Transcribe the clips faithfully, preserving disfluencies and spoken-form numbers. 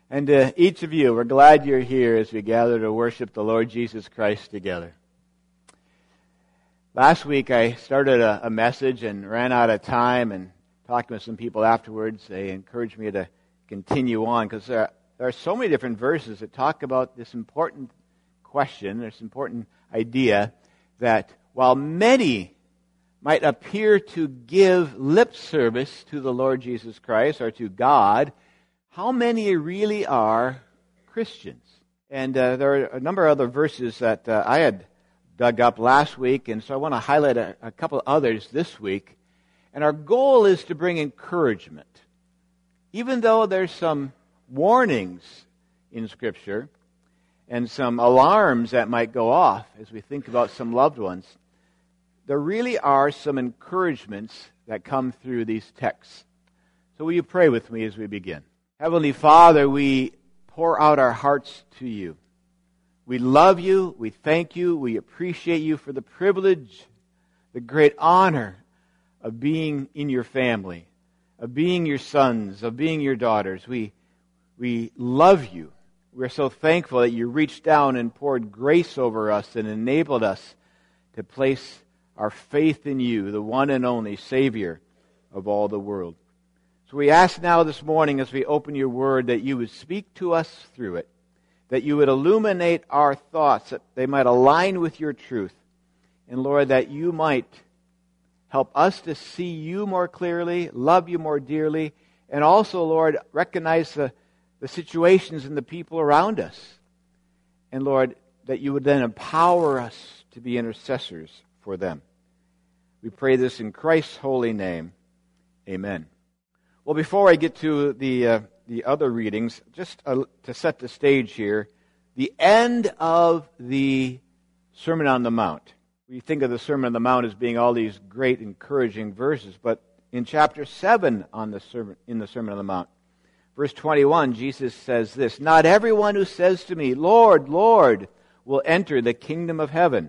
And to each of you, we're glad you're here as we gather to worship the Lord Jesus Christ together. Last week I started a, a message and ran out of time, and talking with some people afterwards, they encouraged me to continue on because there, there are so many different verses that talk about this important question, this important idea that while many might appear to give lip service to the Lord Jesus Christ or to God, how many really are Christians? And uh, there are a number of other verses that uh, I had dug up last week, and so I want to highlight a, a couple others this week. And our goal is to bring encouragement. Even though there's some warnings in Scripture and some alarms that might go off as we think about some loved ones, there really are some encouragements that come through these texts. So will you pray with me as we begin? Heavenly Father, we pour out our hearts to you. We love you, we thank you, we appreciate you for the privilege, the great honor of being in your family, of being your sons, of being your daughters. We, we love you. We're so thankful that you reached down and poured grace over us and enabled us to place our faith in you, the one and only Savior of all the world. So we ask now this morning as we open your word that you would speak to us through it, that you would illuminate our thoughts, that they might align with your truth. And Lord, that you might help us to see you more clearly, love you more dearly, and also, Lord, recognize the, the situations and the people around us. And Lord, that you would then empower us to be intercessors for them. We pray this in Christ's holy name. Amen. Well, before I get to the uh, the other readings, just uh, to set the stage here, the end of the Sermon on the Mount. We think of the Sermon on the Mount as being all these great, encouraging verses, but in chapter seven on the sermon, in the Sermon on the Mount, verse twenty-one, Jesus says this, "Not everyone who says to me, 'Lord, Lord,' will enter the kingdom of heaven,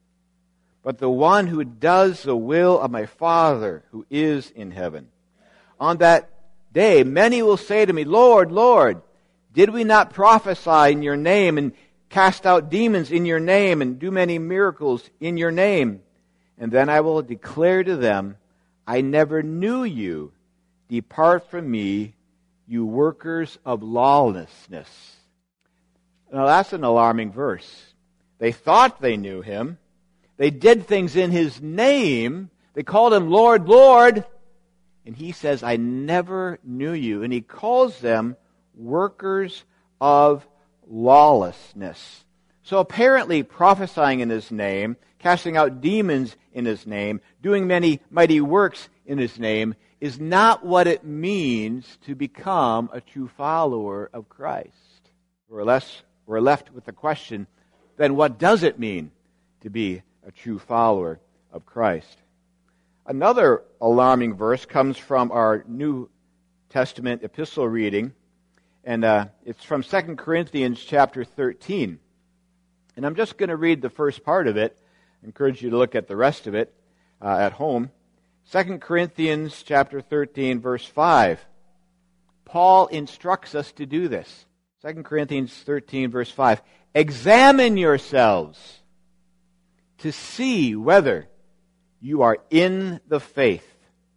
but the one who does the will of my Father who is in heaven. On that day, many will say to me, 'Lord, Lord, did we not prophesy in your name and cast out demons in your name and do many miracles in your name?' And then I will declare to them, 'I never knew you. Depart from me, you workers of lawlessness.'" Now that's an alarming verse. They thought they knew him. They did things in his name. They called him Lord, Lord. And he says, "I never knew you." And he calls them workers of lawlessness. So apparently prophesying in his name, casting out demons in his name, doing many mighty works in his name is not what it means to become a true follower of Christ. We're, less, we're left with the question, then what does it mean to be a true follower of Christ? Another alarming verse comes from our New Testament epistle reading, and uh, it's from Second Corinthians chapter thirteen. And I'm just going to read the first part of it. I encourage you to look at the rest of it uh, at home. Second Corinthians chapter thirteen, verse five. Paul instructs us to do this. Second Corinthians thirteen, verse five. "Examine yourselves to see whether you are in the faith.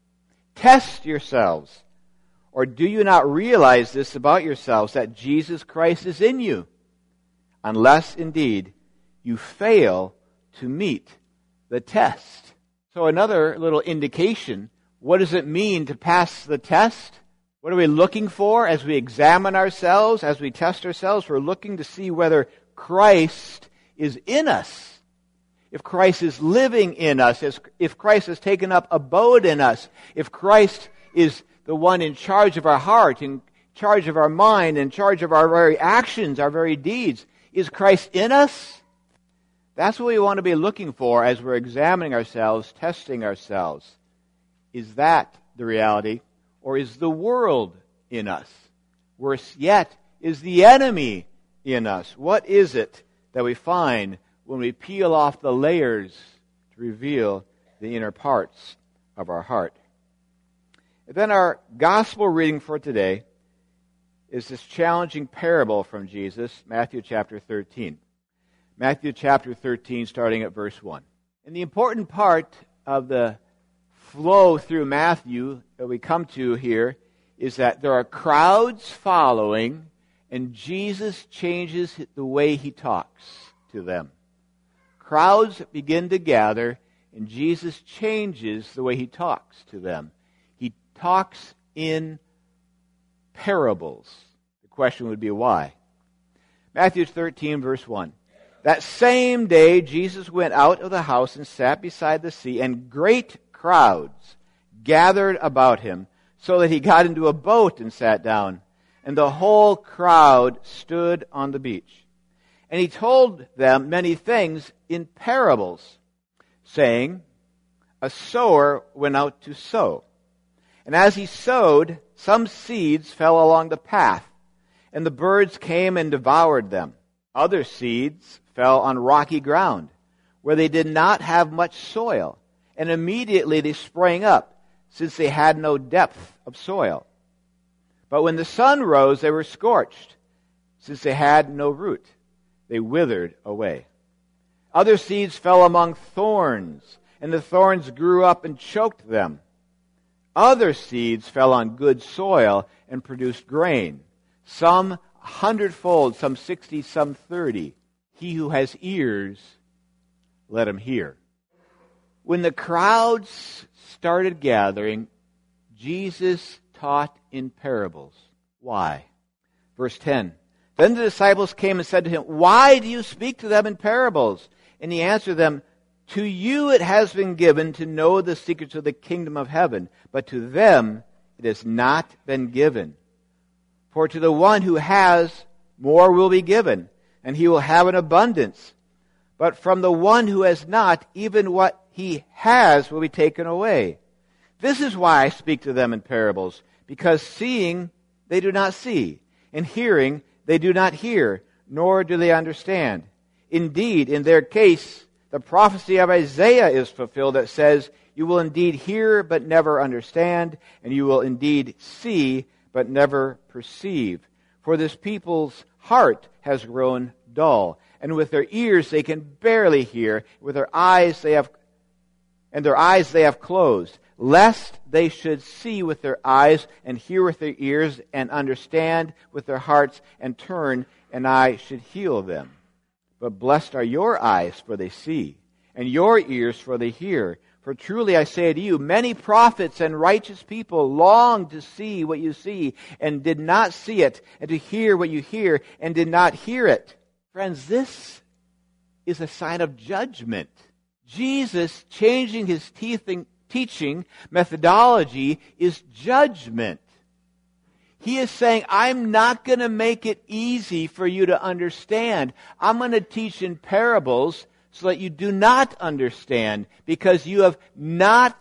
Test yourselves. Or do you not realize this about yourselves, that Jesus Christ is in you? Unless, indeed, you fail to meet the test." So another little indication, what does it mean to pass the test? What are we looking for as we examine ourselves, as we test ourselves? We're looking to see whether Christ is in us. If Christ is living in us, if Christ has taken up abode in us, if Christ is the one in charge of our heart, in charge of our mind, in charge of our very actions, our very deeds, is Christ in us? That's what we want to be looking for as we're examining ourselves, testing ourselves. Is that the reality, or is the world in us? Worse yet, is the enemy in us? What is it that we find when we peel off the layers to reveal the inner parts of our heart? And then our gospel reading for today is this challenging parable from Jesus, Matthew chapter thirteen. Matthew chapter thirteen, starting at verse one. And the important part of the flow through Matthew that we come to here is that there are crowds following, and Jesus changes the way he talks to them. Crowds begin to gather, and Jesus changes the way he talks to them. He talks in parables. The question would be why? Matthew thirteen, verse one. That same day Jesus went out of the house and sat beside the sea, and great crowds gathered about him, so that he got into a boat and sat down, and the whole crowd stood on the beach. And he told them many things in parables, saying, a sower went out to sow. And as he sowed, some seeds fell along the path, and the birds came and devoured them. Other seeds fell on rocky ground, where they did not have much soil, and immediately they sprang up, since they had no depth of soil. But when the sun rose, they were scorched, since they had no root. They withered away. Other seeds fell among thorns, and the thorns grew up and choked them. Other seeds fell on good soil and produced grain, some a hundredfold, some sixty, some thirty. He who has ears, let him hear. When the crowds started gathering, Jesus taught in parables. Why? Verse ten. Then the disciples came and said to him, why do you speak to them in parables? And he answered them, to you it has been given to know the secrets of the kingdom of heaven, but to them it has not been given. For to the one who has, more will be given, and he will have an abundance. But from the one who has not, even what he has will be taken away. This is why I speak to them in parables, because seeing they do not see, and hearing they do not hear, nor do they understand. Indeed, in their case, the prophecy of Isaiah is fulfilled that says, you will indeed hear but never understand, and you will indeed see but never perceive. For this people's heart has grown dull, and with their ears they can barely hear, with their eyes they have and their eyes they have closed, lest they should see with their eyes and hear with their ears and understand with their hearts and turn, and I should heal them. But blessed are your eyes, for they see, and your ears, for they hear. For truly I say to you, many prophets and righteous people longed to see what you see, and did not see it, and to hear what you hear, and did not hear it. Friends, this is a sign of judgment. Jesus changing his teaching methodology is judgment. He is saying, I'm not going to make it easy for you to understand. I'm going to teach in parables so that you do not understand, because you have not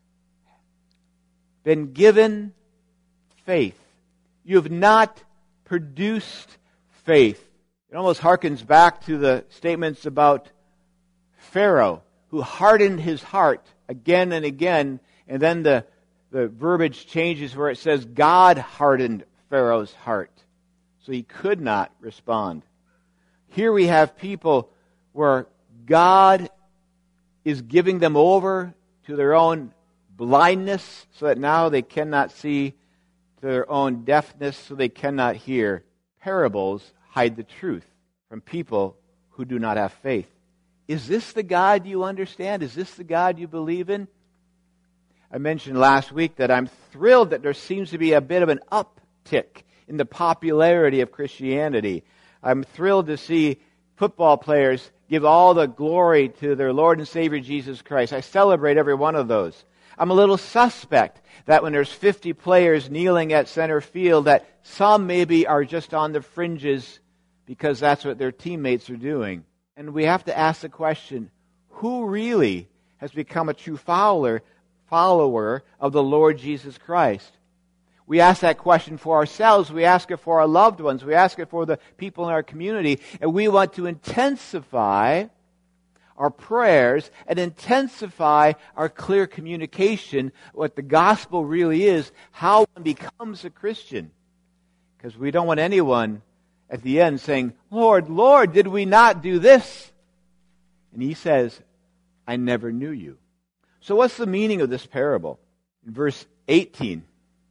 been given faith. You have not produced faith. It almost harkens back to the statements about Pharaoh, who hardened his heart again and again, and then the, the verbiage changes where it says God hardened Pharaoh's heart, so he could not respond. Here we have people where God is giving them over to their own blindness, so that now they cannot see, to their own deafness, so they cannot hear. Parables hide the truth from people who do not have faith. Is this the God you understand? Is this the God you believe in? I mentioned last week that I'm thrilled that there seems to be a bit of an uptick in the popularity of Christianity. I'm thrilled to see football players give all the glory to their Lord and Savior Jesus Christ. I celebrate every one of those. I'm a little suspect that when there's fifty players kneeling at center field, that some maybe are just on the fringes because that's what their teammates are doing. And we have to ask the question, who really has become a true follower, follower of the Lord Jesus Christ? We ask that question for ourselves. We ask it for our loved ones. We ask it for the people in our community. And we want to intensify our prayers and intensify our clear communication, what the gospel really is, how one becomes a Christian. Because we don't want anyone at the end saying, Lord, Lord, did we not do this? And he says, I never knew you. So what's the meaning of this parable? In verse eighteen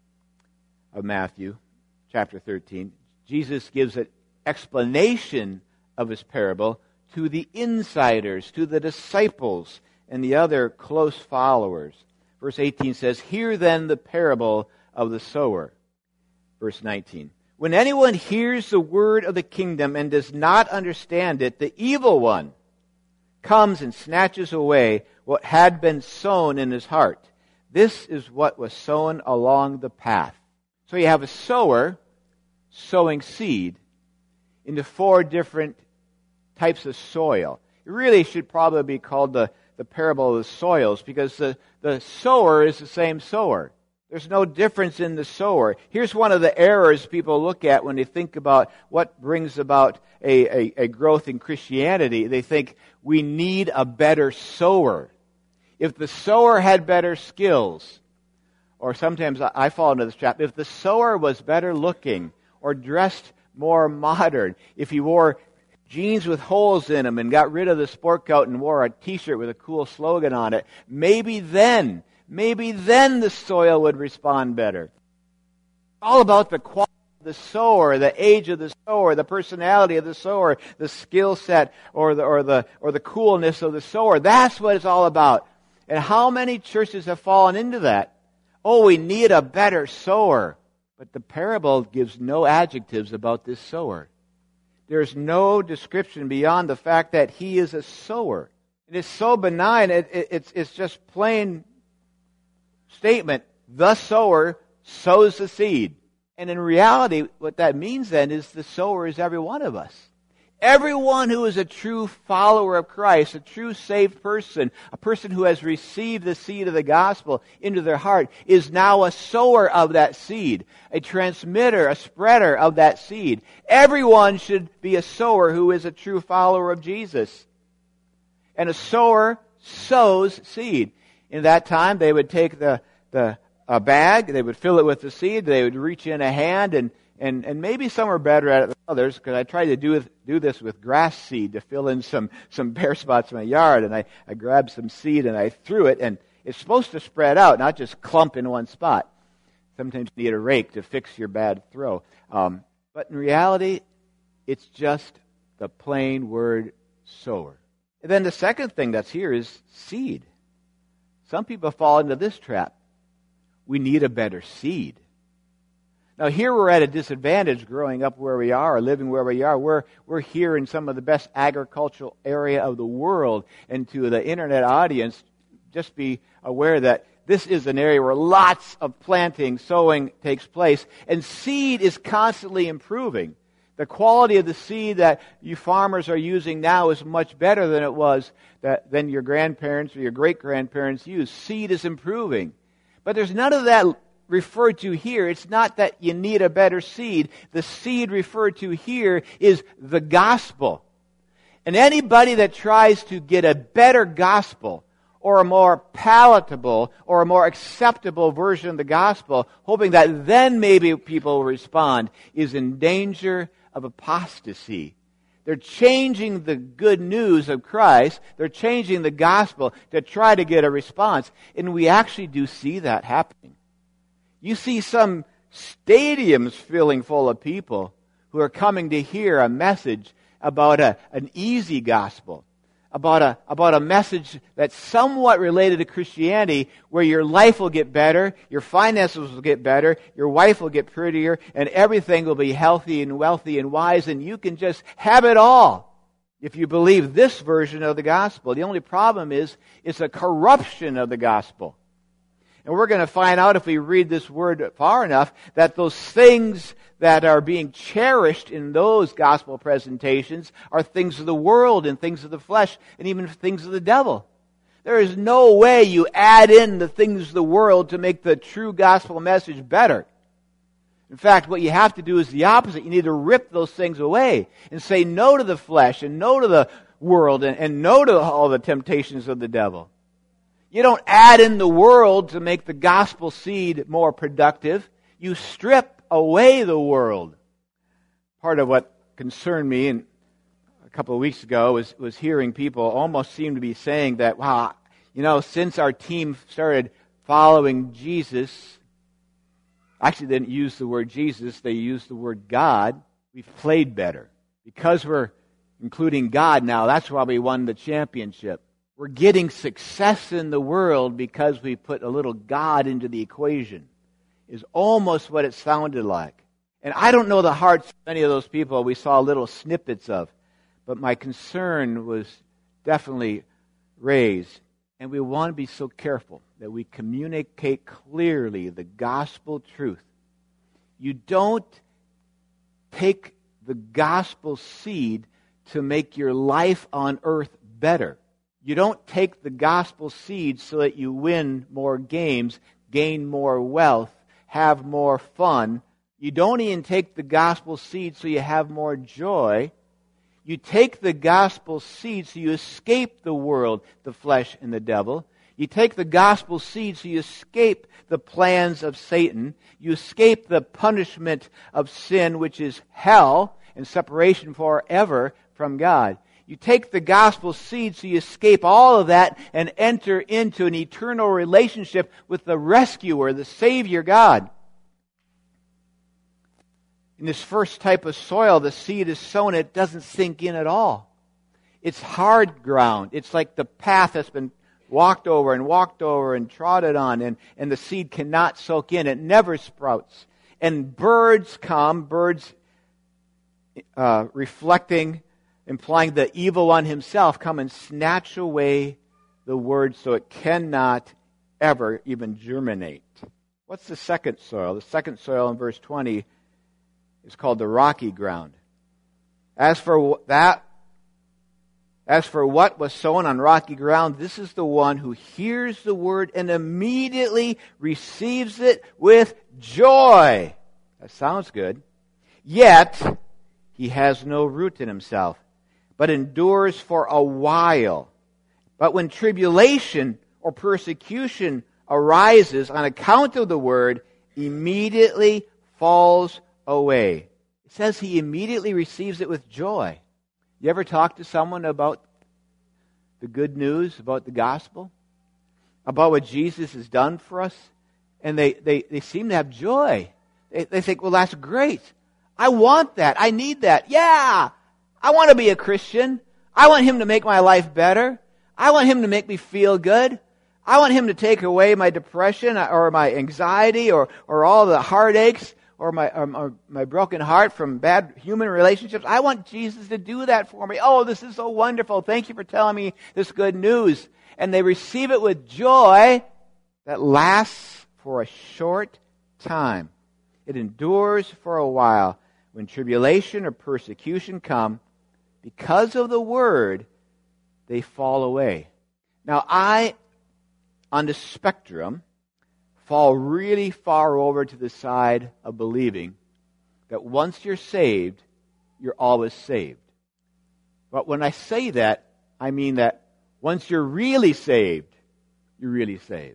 of Matthew chapter thirteen, Jesus gives an explanation of his parable to the insiders, to the disciples, and the other close followers. Verse eighteen says, Hear then the parable of the sower. Verse nineteen, When anyone hears the word of the kingdom and does not understand it, the evil one comes and snatches away what had been sown in his heart. This is what was sown along the path. So you have a sower sowing seed into four different types of soil. It really should probably be called the, the parable of the soils, because the, the sower is the same sower. There's no difference in the sower. Here's one of the errors people look at when they think about what brings about a, a, a growth in Christianity. They think we need a better sower. If the sower had better skills, or sometimes I fall into this trap, if the sower was better looking or dressed more modern, if he wore jeans with holes in them and got rid of the sport coat and wore a t-shirt with a cool slogan on it, maybe then Maybe then the soil would respond better. All about the quality of the sower, the age of the sower, the personality of the sower, the skill set or the or the or the coolness of the sower. That's what it's all about. And how many churches have fallen into that? Oh, we need a better sower. But the parable gives no adjectives about this sower. There's no description beyond the fact that he is a sower. It is so benign, it, it, it's, it's just plain statement, the sower sows the seed. And in reality, what that means then is the sower is every one of us. Everyone who is a true follower of Christ, a true saved person, a person who has received the seed of the gospel into their heart, is now a sower of that seed, a transmitter, a spreader of that seed. Everyone should be a sower who is a true follower of Jesus. And a sower sows seed. In that time, they would take the, the a bag, they would fill it with the seed, they would reach in a hand, and, and, and maybe some are better at it than others, because I tried to do, do this with grass seed to fill in some, some bare spots in my yard, and I, I grabbed some seed and I threw it, and it's supposed to spread out, not just clump in one spot. Sometimes you need a rake to fix your bad throw. Um, but in reality, it's just the plain word sower. And then the second thing that's here is seed. Some people fall into this trap. We need a better seed. Now here we're at a disadvantage growing up where we are, or living where we are. We're, we're here in some of the best agricultural area of the world. And to the internet audience, just be aware that this is an area where lots of planting, sowing takes place. And seed is constantly improving. The quality of the seed that you farmers are using now is much better than it was that, than your grandparents or your great-grandparents used. Seed is improving. But there's none of that referred to here. It's not that you need a better seed. The seed referred to here is the gospel. And anybody that tries to get a better gospel or a more palatable or a more acceptable version of the gospel, hoping that then maybe people will respond, is in danger of apostasy. They're changing the good news of Christ. They're changing the gospel to try to get a response. And we actually do see that happening. You see some stadiums filling full of people who are coming to hear a message about a, an easy gospel, about a, about a message that's somewhat related to Christianity, where your life will get better, your finances will get better, your wife will get prettier, and everything will be healthy and wealthy and wise, and you can just have it all if you believe this version of the gospel. The only problem is it's a corruption of the gospel. And we're going to find out, if we read this word far enough, that those things that are being cherished in those gospel presentations are things of the world and things of the flesh and even things of the devil. There is no way you add in the things of the world to make the true gospel message better. In fact, what you have to do is the opposite. You need to rip those things away and say no to the flesh and no to the world and, and no to all the temptations of the devil. You don't add in the world to make the gospel seed more productive. You strip away the world. part of what concerned me and a couple of weeks ago was, was hearing people almost seem to be saying that, wow, you know, since our team started following Jesus, actually they didn't use the word Jesus, they used the word God, we've played better. Because we're including God now, that's why we won the championship. We're getting success in the world because we put a little God into the equation, is almost what it sounded like. And I don't know the hearts of many of those people we saw little snippets of, but my concern was definitely raised. And we want to be so careful that we communicate clearly the gospel truth. You don't take the gospel seed to make your life on earth better. You don't take the gospel seed so that you win more games, gain more wealth, have more fun. You don't even take the gospel seed so you have more joy. You take the gospel seed so you escape the world, the flesh, and the devil. You take the gospel seed so you escape the plans of Satan. You escape the punishment of sin, which is hell and separation forever from God. You take the gospel seed so you escape all of that and enter into an eternal relationship with the rescuer, the Savior God. In this first type of soil, the seed is sown, it doesn't sink in at all. It's hard ground. It's like the path that's been walked over and walked over and trodden on, and, and the seed cannot soak in. It never sprouts. And birds come, birds uh, reflecting, implying the evil one himself, come and snatch away the word so it cannot ever even germinate. What's the second soil? The second soil in verse twenty is called the rocky ground. As for that, as for what was sown on rocky ground, this is the one who hears the word and immediately receives it with joy. That sounds good. Yet he has no root in himself, but endures for a while. But when tribulation or persecution arises on account of the word, immediately falls away. It says he immediately receives it with joy. You ever talk to someone about the good news, about the gospel, about what Jesus has done for us, and they, they, they seem to have joy. They, they think, well, that's great. I want that. I need that. Yeah, I want to be a Christian. I want him to make my life better. I want him to make me feel good. I want him to take away my depression or my anxiety or, or all the heartaches or my, or, or my broken heart from bad human relationships. I want Jesus to do that for me. Oh, this is so wonderful. Thank you for telling me this good news. And they receive it with joy that lasts for a short time. It endures for a while. When tribulation or persecution come, because of the word, they fall away. Now, I, on the spectrum, fall really far over to the side of believing that once you're saved, you're always saved. But when I say that, I mean that once you're really saved, you're really saved.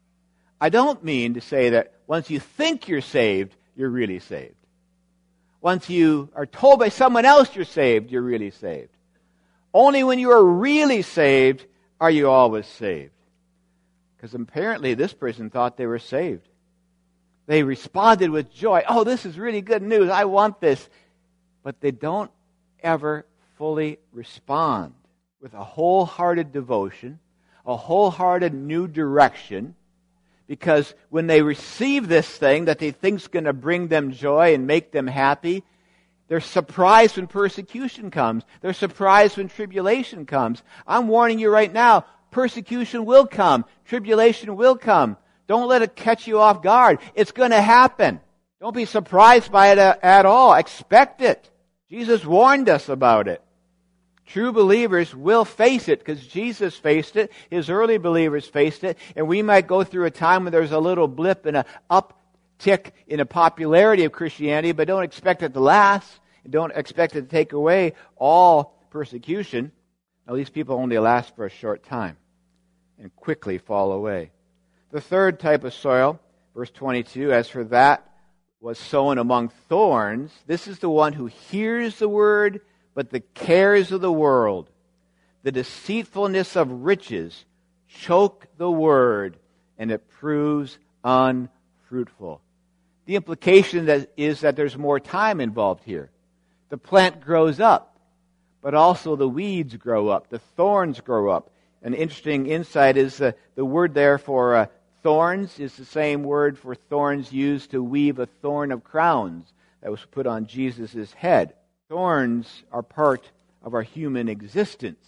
I don't mean to say that once you think you're saved, you're really saved. Once you are told by someone else you're saved, you're really saved. Only when you are really saved are you always saved. Because apparently this person thought they were saved. They responded with joy. Oh, this is really good news. I want this. But they don't ever fully respond with a wholehearted devotion, a wholehearted new direction. Because when they receive this thing that they think is going to bring them joy and make them happy, they're surprised when persecution comes. They're surprised when tribulation comes. I'm warning you right now, persecution will come. Tribulation will come. Don't let it catch you off guard. It's going to happen. Don't be surprised by it at all. Expect it. Jesus warned us about it. True believers will face it because Jesus faced it. His early believers faced it. And we might go through a time when there's a little blip and an uptick in the popularity of Christianity, but don't expect it to last. And don't expect it to take away all persecution. Now, these people only last for a short time and quickly fall away. The third type of soil, verse twenty-two, as for that was sown among thorns. This is the one who hears the word, but the cares of the world, the deceitfulness of riches, choke the word, and it proves unfruitful. The implication that is that there's more time involved here. The plant grows up, but also the weeds grow up, the thorns grow up. An interesting insight is uh, the word there for uh, thorns is the same word for thorns used to weave a thorn of crowns that was put on Jesus' head. Thorns are part of our human existence.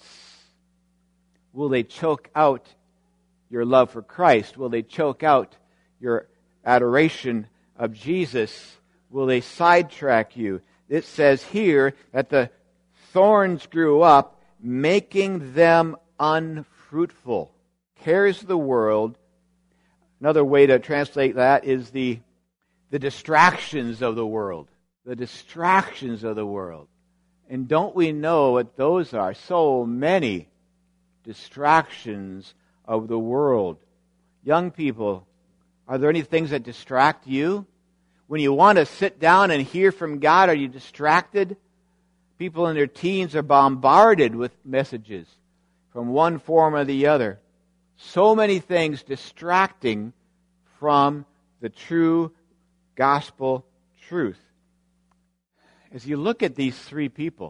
Will they choke out your love for Christ? Will they choke out your adoration of Jesus? Will they sidetrack you? It says here that the thorns grew up, making them unfruitful. Cares of the world. Another way to translate that is the, the distractions of the world. The distractions of the world. And don't we know what those are? So many distractions of the world. Young people, are there any things that distract you? When you want to sit down and hear from God, are you distracted? People in their teens are bombarded with messages from one form or the other. So many things distracting from the true gospel truth. As you look at these three people,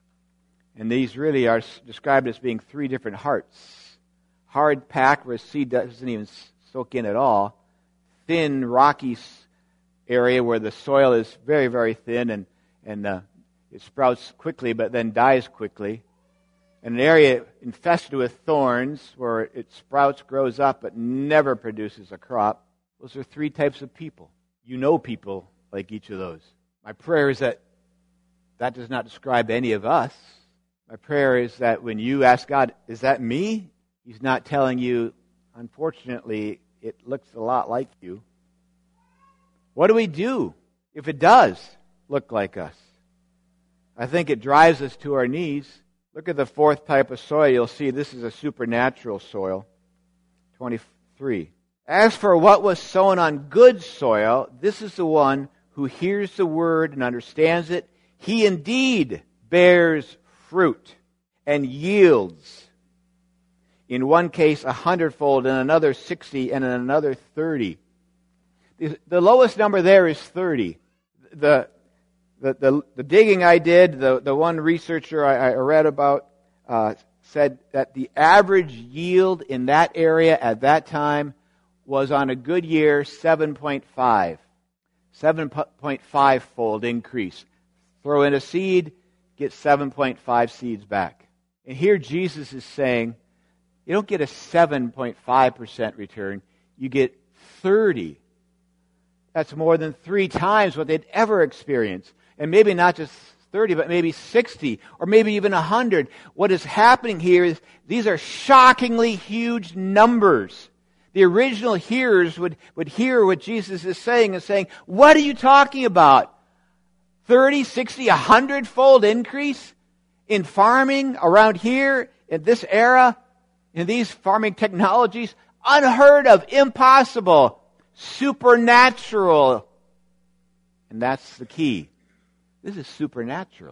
and these really are described as being three different hearts. Hard packed where seed doesn't even soak in at all. Thin, rocky area where the soil is very, very thin and, and uh, it sprouts quickly but then dies quickly. And an area infested with thorns where it sprouts, grows up, but never produces a crop. Those are three types of people. You know people like each of those. My prayer is that that does not describe any of us. My prayer is that when you ask God, is that me? He's not telling you, unfortunately, it looks a lot like you. What do we do if it does look like us? I think it drives us to our knees. Look at the fourth type of soil. You'll see this is a supernatural soil. twenty-three. As for what was sown on good soil, this is the one who hears the word and understands it. He indeed bears fruit and yields. In one case, a hundredfold, in another sixty, and in another thirty. The, the lowest number there is thirty. The The, the, the digging I did, the, the one researcher I, I read about uh, said that the average yield in that area at that time was on a good year seven point five. seven point five fold increase. Throw in a seed, get seven point five seeds back. And here Jesus is saying, you don't get a seven point five percent return, you get thirty. That's more than three times what they'd ever experienced. And maybe not just thirty, but maybe sixty, or maybe even one hundred. What is happening here is these are shockingly huge numbers. The original hearers would, would hear what Jesus is saying and saying, what are you talking about? thirty, sixty, one hundred fold increase in farming around here in this era, in these farming technologies? Unheard of, impossible, supernatural. And that's the key. This is supernatural.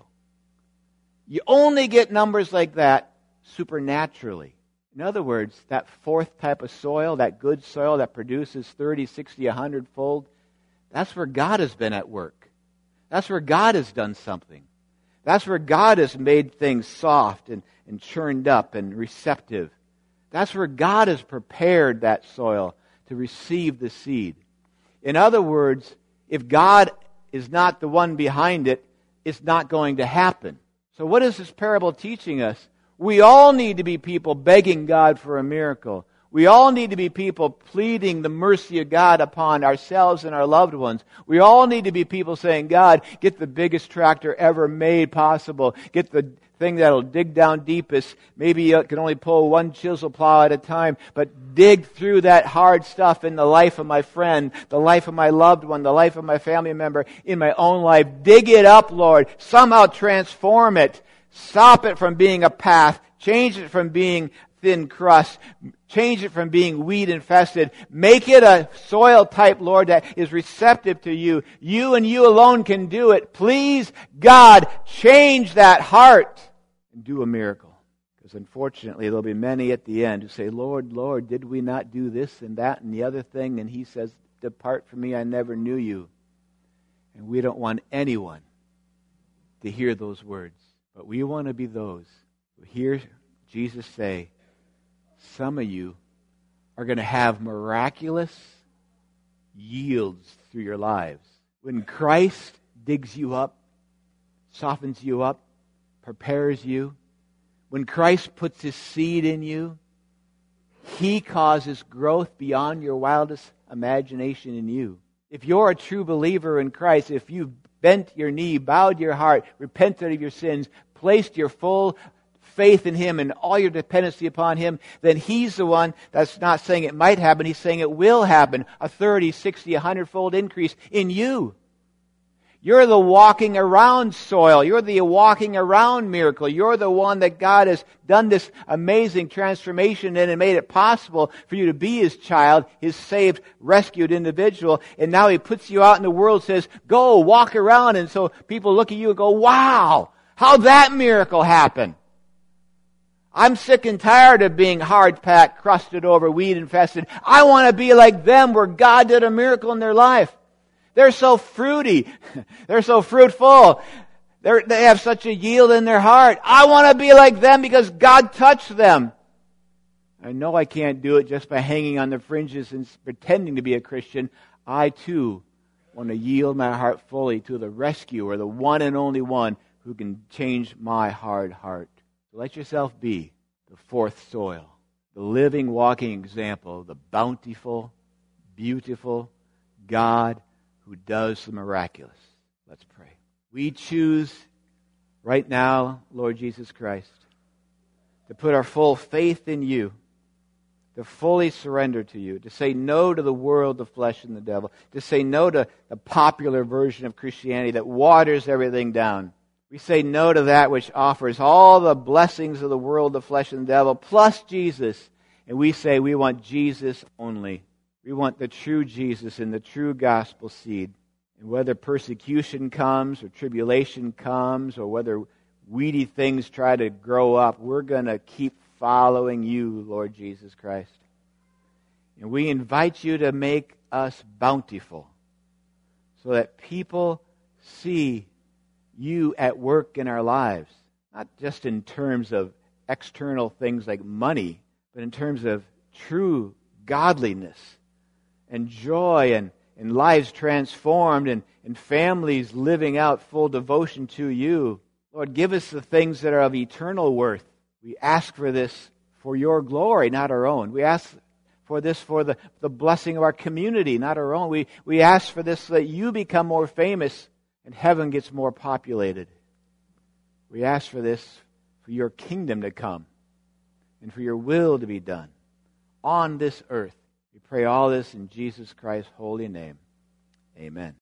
You only get numbers like that supernaturally. In other words, that fourth type of soil, that good soil that produces thirty, sixty, one hundred fold, that's where God has been at work. That's where God has done something. That's where God has made things soft and, and churned up and receptive. That's where God has prepared that soil to receive the seed. In other words, if God is not the one behind it, it's not going to happen. So what is this parable teaching us? We all need to be people begging God for a miracle. We all need to be people pleading the mercy of God upon ourselves and our loved ones. We all need to be people saying, God, get the biggest tractor ever made possible. Get the thing that'll dig down deepest. Maybe you can only pull one chisel plow at a time, but dig through that hard stuff in the life of my friend, the life of my loved one, the life of my family member, in my own life. Dig it up, Lord. Somehow transform it. Stop it from being a path. Change it from being thin crust. Change it from being weed infested. Make it a soil type, Lord, that is receptive to you. You and you alone can do it. Please, God, change that heart and do a miracle. Because unfortunately, there'll be many at the end who say, Lord, Lord, did we not do this and that and the other thing? And He says, depart from me, I never knew you. And we don't want anyone to hear those words. But we want to be those who hear Jesus say, some of you are going to have miraculous yields through your lives. When Christ digs you up, softens you up, prepares you, when Christ puts His seed in you, He causes growth beyond your wildest imagination in you. If you're a true believer in Christ, if you've bent your knee, bowed your heart, repented of your sins, placed your full faith in Him and all your dependency upon Him, then He's the one that's not saying it might happen. He's saying it will happen. A thirty, sixty, a hundred-fold increase in you. You're the walking around soil. You're the walking around miracle. You're the one that God has done this amazing transformation in and made it possible for you to be His child, His saved, rescued individual. And now He puts you out in the world and says, go, walk around. And so people look at you and go, wow, how'd that miracle happen? I'm sick and tired of being hard-packed, crusted over, weed-infested. I want to be like them where God did a miracle in their life. They're so fruity. They're so fruitful. They're, they have such a yield in their heart. I want to be like them because God touched them. I know I can't do it just by hanging on the fringes and pretending to be a Christian. I too want to yield my heart fully to the rescuer, the one and only one who can change my hard heart. So let yourself be the fourth soil, the living, walking example, the bountiful, beautiful God who does the miraculous. Let's pray. We choose right now, Lord Jesus Christ, to put our full faith in You, to fully surrender to You, to say no to the world, the flesh, and the devil, to say no to the popular version of Christianity that waters everything down. We say no to that which offers all the blessings of the world, the flesh, and the devil, plus Jesus. And we say we want Jesus only. We want the true Jesus and the true gospel seed. And whether persecution comes or tribulation comes or whether weedy things try to grow up, we're going to keep following You, Lord Jesus Christ. And we invite You to make us bountiful so that people see You at work in our lives, not just in terms of external things like money, but in terms of true godliness and joy and, and lives transformed and, and families living out full devotion to You. Lord, give us the things that are of eternal worth. We ask for this for Your glory, not our own. We ask for this for the, the blessing of our community, not our own. We, we ask for this so that You become more famous and heaven gets more populated. We ask for this for Your kingdom to come and for Your will to be done on this earth. We pray all this in Jesus Christ's holy name. Amen.